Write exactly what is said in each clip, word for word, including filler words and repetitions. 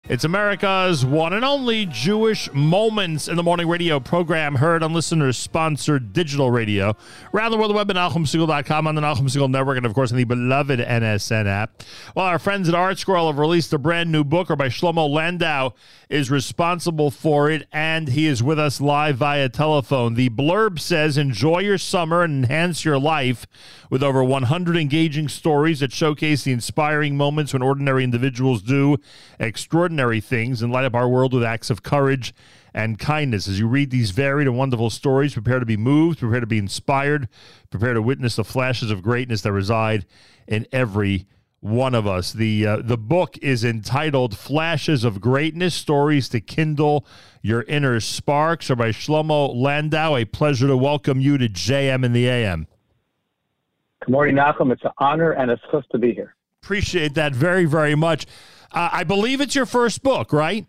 It's America's one and only Jewish Moments in the Morning radio program, heard on listeners-sponsored digital radio around the world, the web at Nachum Segal dot com, on the Nachum Segal Network, and, of course, on the beloved N S N app. Well, our friends at ArtScroll have released a brand new book, Rabbi Shlomo Landau is responsible for it, and he is with us live via telephone. The blurb says, enjoy your summer and enhance your life with over one hundred engaging stories that showcase the inspiring moments when ordinary individuals do extraordinary things and light up our world with acts of courage and kindness. As you read these varied and wonderful stories, prepare to be moved, prepare to be inspired, prepare to witness the flashes of greatness that reside in every one of us. The uh, the book is entitled Flashes of Greatness, Stories to Kindle Your Inner Sparks. Rabbi Shlomo Landau, a pleasure to welcome you to J M in the A M. Good morning, Nachum. It's an honor and a chus to be here. Appreciate that very, very much. Uh, I believe it's your first book, right?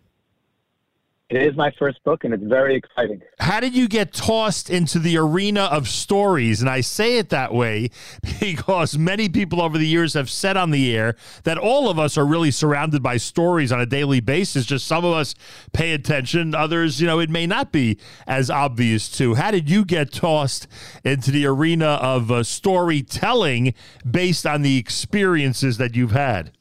It is my first book, and it's very exciting. How did you get tossed into the arena of stories? And I say it that way because many people over the years have said on the air that all of us are really surrounded by stories on a daily basis. Just some of us pay attention. Others, you know, it may not be as obvious to. How did you get tossed into the arena of uh, storytelling based on the experiences that you've had?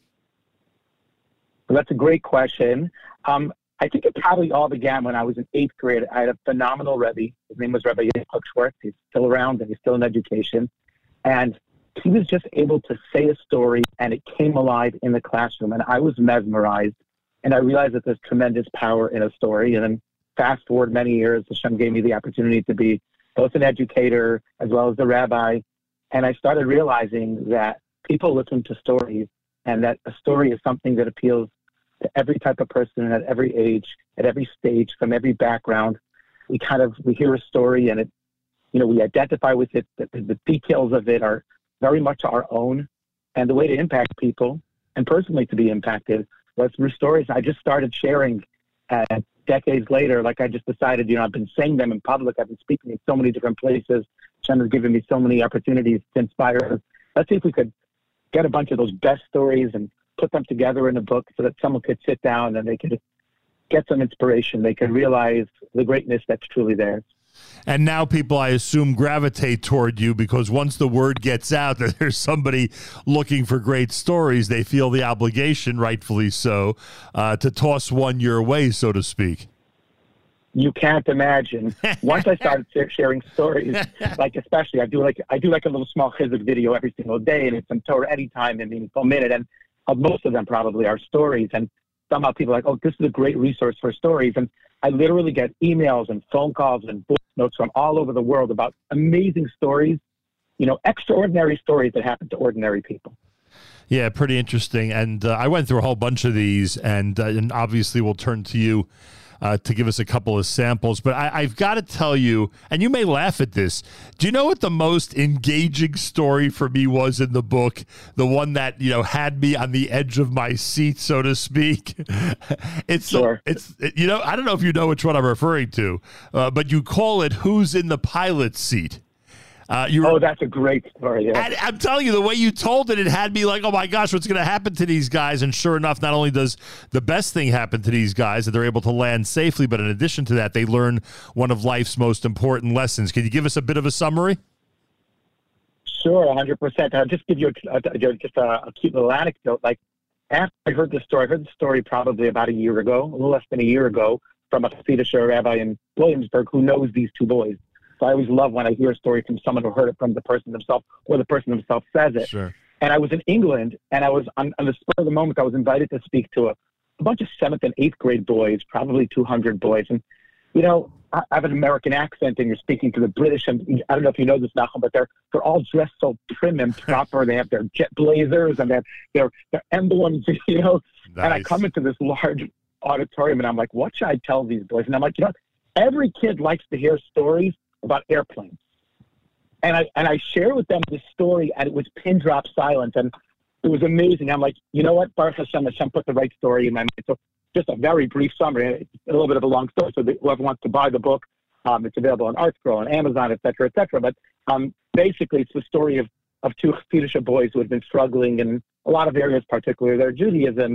Well, that's a great question. Um, I think it probably all began when I was in eighth grade. I had a phenomenal Rebbe. His name was Rebbe Yitzchak Schwartz. He's still around, and he's still in education. And he was just able to say a story, and it came alive in the classroom. And I was mesmerized, and I realized that there's tremendous power in a story. And then fast forward many years, Hashem gave me the opportunity to be both an educator as well as a rabbi. And I started realizing that people listen to stories, and that a story is something that appeals to every type of person at every age, at every stage, from every background. We kind of, we hear a story and it, you know, we identify with it. The, the details of it are very much our own. And the way to impact people and personally to be impacted was through stories. I just started sharing uh, decades later, like I just decided, you know, I've been saying them in public. I've been speaking in so many different places. Shem has given me so many opportunities to inspire us. Let's see if we could get a bunch of those best stories and put them together in a book so that someone could sit down and they could get some inspiration. They could realize the greatness that's truly theirs. And now people, I assume, gravitate toward you because once the word gets out that there's somebody looking for great stories, they feel the obligation, rightfully so, uh, to toss one your way, so to speak. You can't imagine. Once I started sharing stories, like especially I do like I do like a little small chizuk video every single day, and it's on Torah anytime, a meaningful minute, and uh, most of them probably are stories. And somehow people are like, oh, this is a great resource for stories. And I literally get emails and phone calls and voice notes from all over the world about amazing stories, you know, extraordinary stories that happen to ordinary people. Yeah, pretty interesting. And uh, I went through a whole bunch of these, and, uh, and obviously we'll turn to you Uh, to give us a couple of samples. But I, I've got to tell you, and you may laugh at this, do you know what the most engaging story for me was in the book? The one that, you know, had me on the edge of my seat, so to speak. It's, sure. it's you know, I don't know if you know which one I'm referring to, uh, but you call it Who's in the Pilot's Seat? Uh, you oh, that's a great story. Yeah. And I'm telling you, the way you told it, it had me like, oh, my gosh, what's going to happen to these guys? And sure enough, not only does the best thing happen to these guys, that they're able to land safely, but in addition to that, they learn one of life's most important lessons. Can you give us a bit of a summary? Sure, one hundred percent. I'll just give you a, a, just a, a cute little anecdote. Like, after I heard this story, I heard the story probably about a year ago, a little less than a year ago, from a Hasidic rabbi in Williamsburg who knows these two boys. So I always love when I hear a story from someone who heard it from the person themselves or the person himself says it. Sure. And I was in England, and I was on, on the spur of the moment, I was invited to speak to a, a bunch of seventh and eighth grade boys, probably two hundred boys. And, you know, I, I have an American accent, and you're speaking to the British. And I don't know if you know this, Nachum, but they're they're all dressed so prim and proper. They have their jet blazers and they have their, their emblems, you know. Nice. And I come into this large auditorium, and I'm like, what should I tell these boys? And I'm like, you know, every kid likes to hear stories about airplanes. And I and I shared with them this story, and it was pin drop silence, and it was amazing. I'm like, you know what, Baruch Hashem, Hashem put the right story in my mind. So just a very brief summary, a little bit of a long story, so that whoever wants to buy the book, um, it's available on ArtScroll, on Amazon, et cetera, et cetera. But um, basically, it's the story of, of two Hasidic boys who had been struggling in a lot of areas, particularly their Judaism,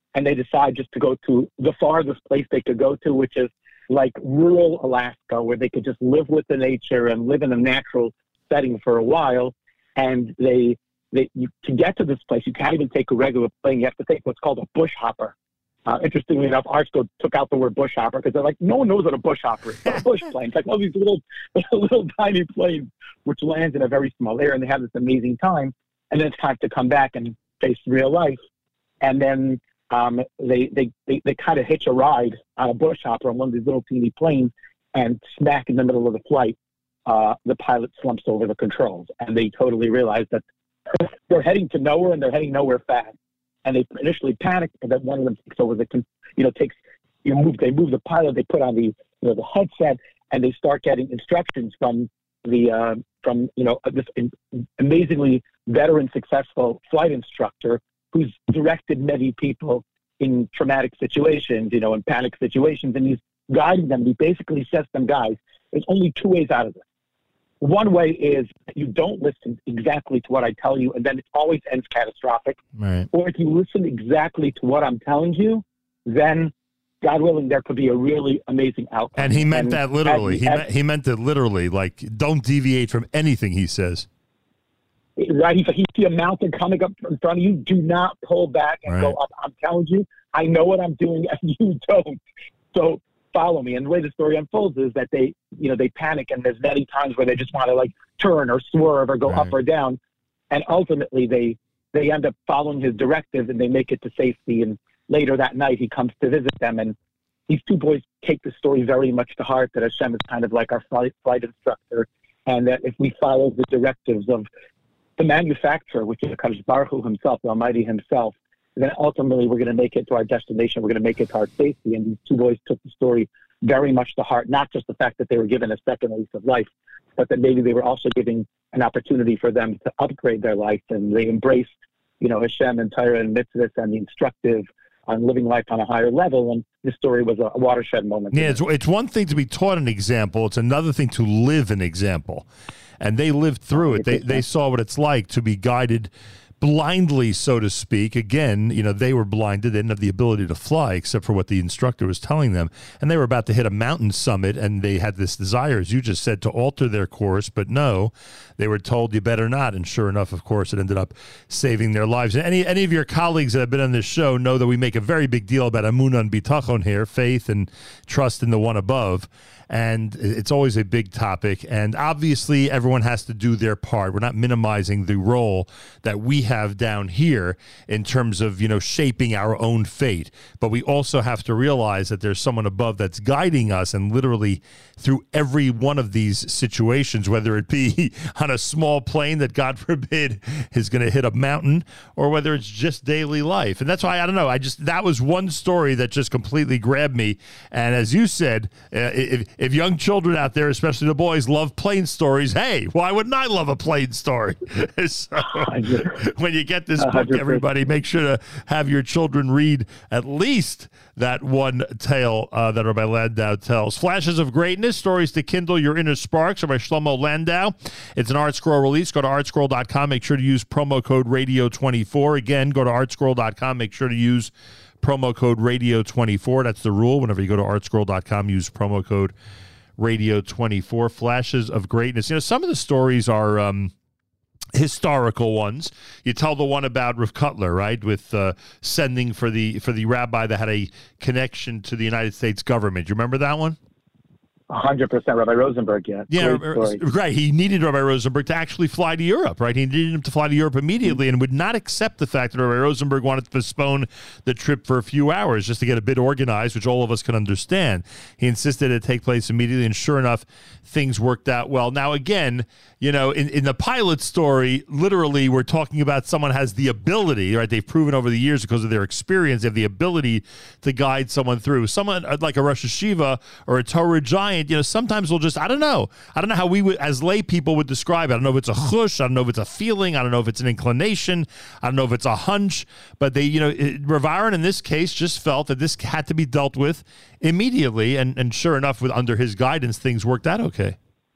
and they decide just to go to the farthest place they could go to, which is like rural Alaska, where they could just live with the nature and live in a natural setting for a while. And they, they you, to get to this place, you can't even take a regular plane. You have to take what's called a bush hopper. Uh, interestingly enough, Artsco took out the word bush hopper because they're like, no one knows what a bush hopper is. It's a bush plane. It's like all these little, little tiny planes which lands in a very small area, and they have this amazing time. And then it's time to come back and face real life. And then um, they they they, they kind of hitch a ride on a bush hopper on one of these little teeny planes, and smack in the middle of the flight, uh, the pilot slumps over the controls, and they totally realize that they're heading to nowhere, and they're heading nowhere fast. And they initially panic, and then one of them takes over the, you know, takes, you know, move, they move the pilot, they put on the, you know, the headset, and they start getting instructions from the, uh, from, you know, this amazingly veteran, successful flight instructor who's directed many people in traumatic situations, you know, in panic situations, and he's guiding them. He basically says to them, guys, there's only two ways out of this. One way is you don't listen exactly to what I tell you, and then it always ends catastrophic. Right. Or if you listen exactly to what I'm telling you, then, God willing, there could be a really amazing outcome. And he meant and that literally. as, he, as, meant, he meant it literally, like, don't deviate from anything he says. Right. He's like, you see a mountain coming up in front of you, do not pull back and right. go up. I'm telling you, I know what I'm doing, and you don't. So follow me. And the way the story unfolds is that they, you know, they panic, and there's many times where they just want to like turn or swerve or go right. up or down. And ultimately they, they end up following his directive, and they make it to safety. And later that night he comes to visit them. And these two boys take the story very much to heart, that Hashem is kind of like our flight, flight instructor. And that if we follow the directives of the manufacturer, which is Kadosh Baruch Hu himself, the Almighty himself, then ultimately we're going to make it to our destination. We're going to make it to our safety. And these two boys took the story very much to heart, not just the fact that they were given a second lease of life, but that maybe they were also giving an opportunity for them to upgrade their life. And they embraced, you know, Hashem and Torah and mitzvahs and the instructive on living life on a higher level. And this story was a watershed moment. Yeah, it's, it's one thing to be taught an example. It's another thing to live an example. And they lived through it. They, they saw what it's like to be guided blindly, so to speak. Again, you know, they were blinded. They didn't have the ability to fly except for what the instructor was telling them. And they were about to hit a mountain summit, and they had this desire, as you just said, to alter their course. But no, they were told you better not. And sure enough, of course, it ended up saving their lives. And any any of your colleagues that have been on this show know that we make a very big deal about emunah and bitachon here, faith and trust in the one above. And it's always a big topic. And obviously, everyone has to do their part. We're not minimizing the role that we have down here in terms of, you know, shaping our own fate. But we also have to realize that there's someone above that's guiding us, and literally through every one of these situations, whether it be on a small plane that, God forbid, is going to hit a mountain, or whether it's just daily life. And that's why, I don't know, I just, that was one story that just completely grabbed me. And as you said, uh, if, if young children out there, especially the boys, love plane stories, hey, why wouldn't I love a plane story? So when you get this book, everybody, make sure to have your children read at least that one tale uh, that Rabbi Landau tells. Flashes of Greatness, Stories to Kindle Your Inner Sparks, by Shlomo Landau. It's an ArtScroll release. Go to art scroll dot com. Make sure to use promo code radio twenty-four. Again, go to art scroll dot com. Make sure to use promo code radio twenty-four. That's the rule. Whenever you go to art scroll dot com, use promo code radio twenty-four. Flashes of Greatness. You know, some of the stories are um, historical ones. You tell the one about Rav Cutler, right, with uh, sending for the for the rabbi that had a connection to the United States government. You remember that one? one hundred percent Rabbi Rosenberg, yeah. Yeah, right. He needed Rabbi Rosenberg to actually fly to Europe, right? He needed him to fly to Europe immediately, and would not accept the fact that Rabbi Rosenberg wanted to postpone the trip for a few hours just to get a bit organized, which all of us can understand. He insisted it take place immediately, and sure enough, things worked out well. Now, again, you know, in, in the pilot story, literally, we're talking about someone has the ability, right? They've proven over the years because of their experience, they have the ability to guide someone through. Someone like a Rosh Hashiva or a Torah giant, you know, sometimes we'll just, I don't know. I don't know how we would, as lay people would describe it. I don't know if it's a chush. I don't know if it's a feeling. I don't know if it's an inclination. I don't know if it's a hunch. But they, you know, it, Rav Aaron in this case just felt that this had to be dealt with immediately. And, and sure enough, with under his guidance, things worked out okay.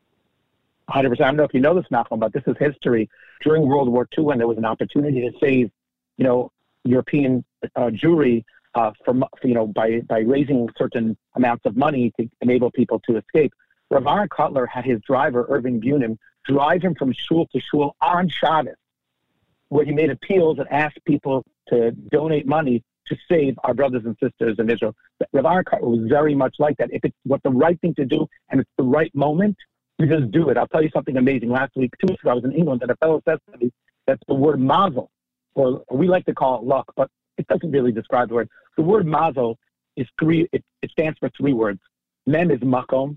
one hundred percent I don't know if you know this, Malcolm, but this is history. During World War Two, when there was an opportunity to save, you know, European uh, Jewry uh, from you know by by raising certain amounts of money to enable people to escape. Rav Aaron Kotler had his driver Irving Bunim drive him from shul to shul on Shabbos, where he made appeals and asked people to donate money to save our brothers and sisters in Israel. Rav Aaron Kotler was very much like that. If it's what the right thing to do and it's the right moment, you just do it. I'll tell you something amazing. Last week, two weeks ago, I was in England, and a fellow said to me that the word mazel, or we like to call it luck, but it doesn't really describe the word. The word mazel is three. It, it stands for three words. Mem is makom,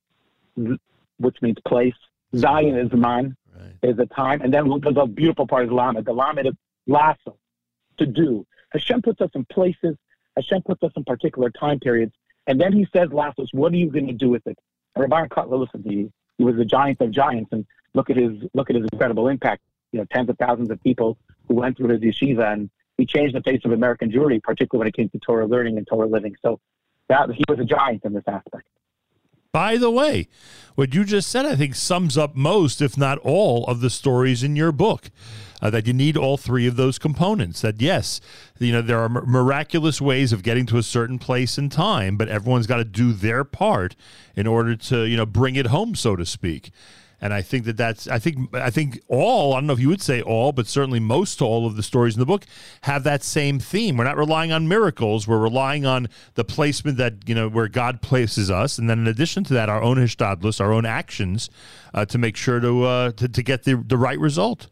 which means place. Zion is man, right. Is a time. And then the beautiful part is lamed. The lamed is lasso, to do. Hashem puts us in places. Hashem puts us in particular time periods. And then he says, lassos, what are you going to do with it? And Rav Aaron Kotler, listen, he, he was a giant of giants. And look at his look at his incredible impact. You know, tens of thousands of people who went through his yeshiva, and he changed the face of American Jewry, particularly when it came to Torah learning and Torah living. So that he was a giant in this aspect. By the way, what you just said, I think, sums up most, if not all, of the stories in your book. Uh, that you need all three of those components. That, yes, you know, there are m- miraculous ways of getting to a certain place in time, but everyone's got to do their part in order to, you know, bring it home, so to speak. And I think that that's, I think, I think all, I don't know if you would say all, but certainly most all of the stories in the book have that same theme. We're not relying on miracles. We're relying on the placement that, you know, where God places us. And then in addition to that, our own hishtadlus, our own actions uh, to make sure to, uh, to, to get the, the right result.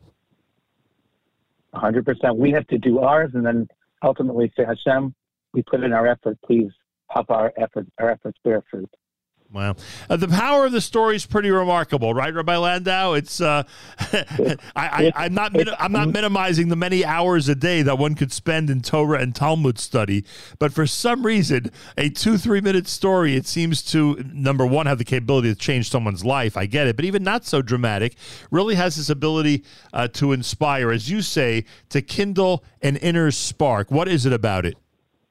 one hundred percent. We have to do ours, and then ultimately say, Hashem, we put in our effort. Please help our efforts, our efforts bear fruit. Wow. Uh, the power of the story is pretty remarkable, right, Rabbi Landau? It's uh, I, I, I'm not min- I'm not minimizing the many hours a day that one could spend in Torah and Talmud study, but for some reason, a two, three-minute story, it seems to, number one, have the capability to change someone's life. I get it, but even not so dramatic, really has this ability uh, to inspire, as you say, to kindle an inner spark. What is it about it?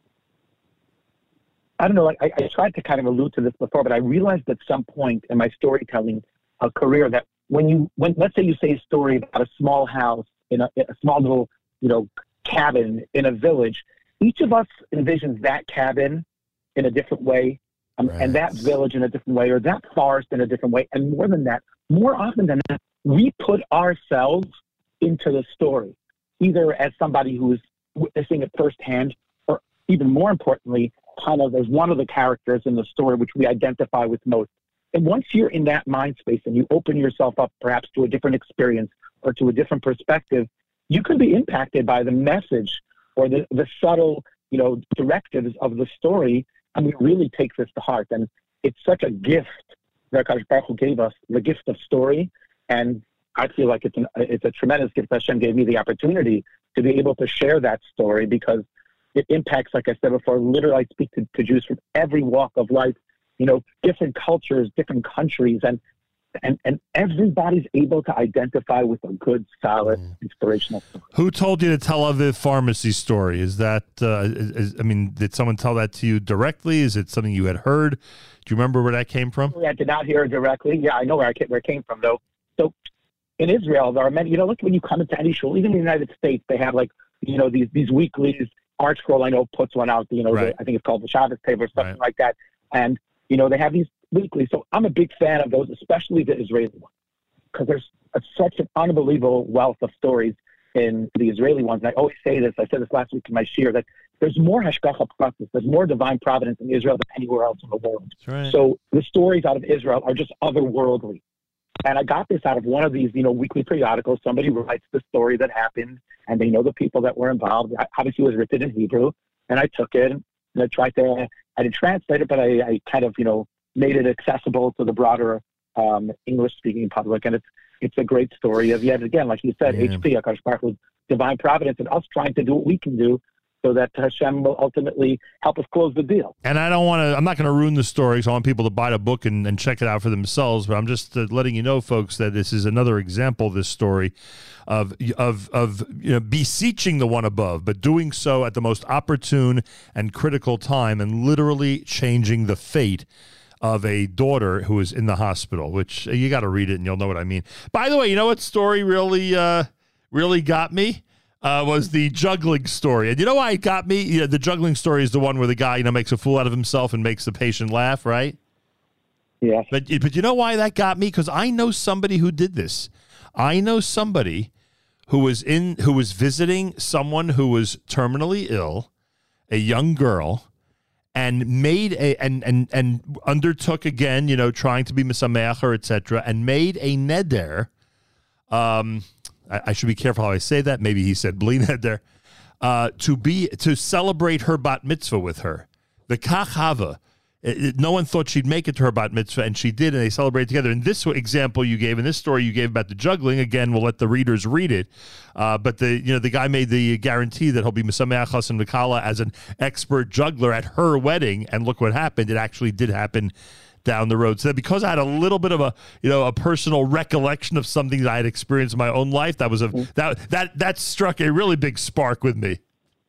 I don't know, I, I tried to kind of allude to this before, but I realized at some point in my storytelling uh, career that when you, when let's say you say a story about a small house in a, a small little, you know, cabin in a village, each of us envisions that cabin in a different way, um, right. and that village in a different way, or that forest in a different way. And more than that, more often than that, we put ourselves into the story, either as somebody who's witnessing it firsthand, or even more importantly, kind of as one of the characters in the story which we identify with most. And once you're in that mind space and you open yourself up perhaps to a different experience or to a different perspective, you can be impacted by the message or the, the subtle, you know, directives of the story, and we really take this to heart. And it's such a gift that HaKadosh Baruch Hu gave us, the gift of story. And I feel like it's an, it's a tremendous gift that Hashem gave me the opportunity to be able to share that story, because it impacts, like I said before, literally I speak to, to Jews from every walk of life, you know, different cultures, different countries, and and and everybody's able to identify with a good, solid, mm. inspirational story. Who told you the Tel Aviv pharmacy story? Is that, uh, is, is, I mean, did someone tell that to you directly? Is it something you had heard? Do you remember where that came from? I did not hear it directly. Yeah, I know where, I came, where it came from, though. So in Israel, there are many, you know, look, when you come into any shul, even in the United States, they have, like, you know, these, these weeklies. Art Scroll, I know, puts one out, you know, right. the, I think it's called the Shabbos Table or something right. like that. And, you know, they have these weekly. So I'm a big fan of those, especially the Israeli ones, because there's a, such an unbelievable wealth of stories in the Israeli ones. And I always say this, I said this last week in my shir, that there's more hashgacha pratis, there's more divine providence in Israel than anywhere else in the world. Right. So the stories out of Israel are just otherworldly. And I got this out of one of these, you know, weekly periodicals. Somebody writes the story that happened, and they know the people that were involved. I, obviously, it was written in Hebrew, and I took it and I tried to. I didn't translate it, but I, I kind of, you know, made it accessible to the broader um, English-speaking public. And it's it's a great story of, yet again, like you said, yeah. H P, HaKadosh Baruch Hu's divine providence, and us trying to do what we can do, so that Hashem will ultimately help us close the deal. And I don't want to, I'm not going to ruin the story, so I want people to buy the book and, and check it out for themselves, but I'm just uh, letting you know, folks, that this is another example, this story, of, of, of you know, beseeching the one above, but doing so at the most opportune and critical time, and literally changing the fate of a daughter who is in the hospital, which uh, you got to read it and you'll know what I mean. By the way, you know what story really, uh, really got me? uh, was the juggling story. And you know why it got me? You know, the juggling story is the one where the guy, you know, makes a fool out of himself and makes the patient laugh, right? Yes. But, but you know why that got me? Because I know somebody who did this. I know somebody who was in who was visiting someone who was terminally ill, a young girl, and made a and and and undertook again, you know, trying to be misameacher, et cetera, and made a neder. Um, I, I should be careful how I say that. Maybe he said bli neder, uh, to be to celebrate her bat mitzvah with her. The kachava. It, it, no one thought she'd make it to her bat mitzvah, and she did, and they celebrated together. And this example you gave, and this story you gave about the juggling, again, we'll let the readers read it. Uh, but the you know the guy made the guarantee that he'll be Mesameach Chassan V'Kala as an expert juggler at her wedding, and look what happened. It actually did happen down the road. So because I had a little bit of a you know a personal recollection of something that I had experienced in my own life, that was a that that that struck a really big spark with me.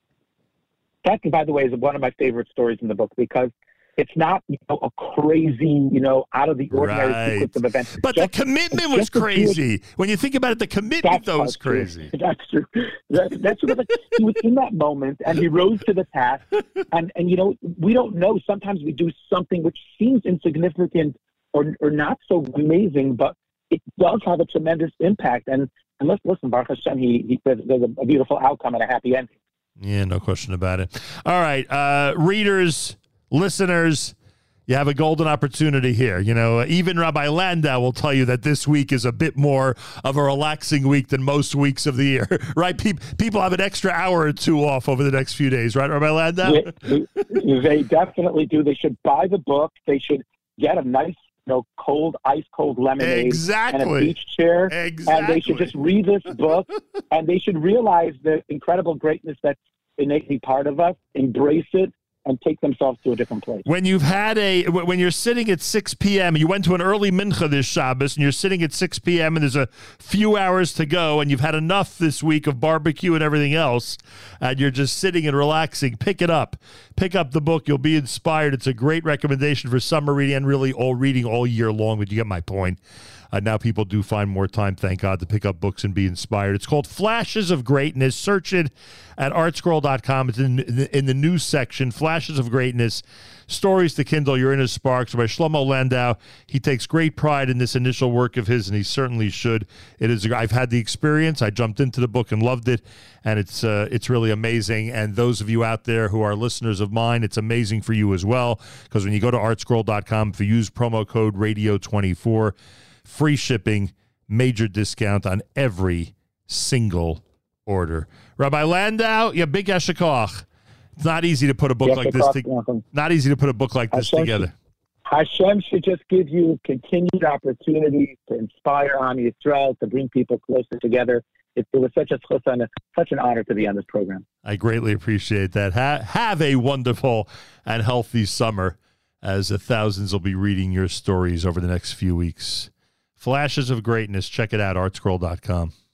That, by the way, is one of my favorite stories in the book because it's not, you know, a crazy, you know, out of the ordinary right. sequence of events. But just, the commitment was crazy. When you think about it, the commitment, though, was crazy. True. That's true. That, that's sort of like, he was in that moment, and he rose to the task. And, and, you know, we don't know. Sometimes we do something which seems insignificant or, or not so amazing, but it does have a tremendous impact. And, and let's listen, Baruch Hashem, he, he, there's, there's a beautiful outcome and a happy ending. Yeah, no question about it. All right, uh, readers, listeners, you have a golden opportunity here. You know, even Rabbi Landau will tell you that this week is a bit more of a relaxing week than most weeks of the year, right? Pe- people have an extra hour or two off over the next few days, right, Rabbi Landau? They, they definitely do. They should buy the book. They should get a nice, you know, cold, ice cold lemonade exactly. and a beach chair. Exactly. And they should just read this book, and they should realize the incredible greatness that's innately part of us, embrace it, and take themselves to a different place. When you've had a, when you're sitting at six p.m., you went to an early mincha this Shabbos, and you're sitting at six p.m., and there's a few hours to go, and you've had enough this week of barbecue and everything else, and you're just sitting and relaxing, pick it up. Pick up the book. You'll be inspired. It's a great recommendation for summer reading and really all reading all year long, but you get my point. Uh, now people do find more time, thank God, to pick up books and be inspired. It's called Flashes of Greatness. Search it at art scroll dot com. It's in, in, the, in the news section. Flashes of Greatness, Stories to Kindle, Your Inner Sparks by Shlomo Landau. He takes great pride in this initial work of his, and he certainly should. It is. I've had the experience. I jumped into the book and loved it, and it's uh, it's really amazing. And those of you out there who are listeners of mine, it's amazing for you as well, because when you go to art scroll dot com, if you use promo code radio twenty-four, free shipping, major discount on every single order. Rabbi Landau, yeah, big yasher koach. It's not easy to put a book Yes, like this together. Not easy to put a book like this Hashem together. Should, Hashem should just give you continued opportunities to inspire Am Yisrael, to bring people closer together. It, it was such a chussan, such an honor to be on this program. I greatly appreciate that. Ha- have a wonderful and healthy summer, as the thousands will be reading your stories over the next few weeks. Flashes of Greatness. Check it out, art scroll dot com.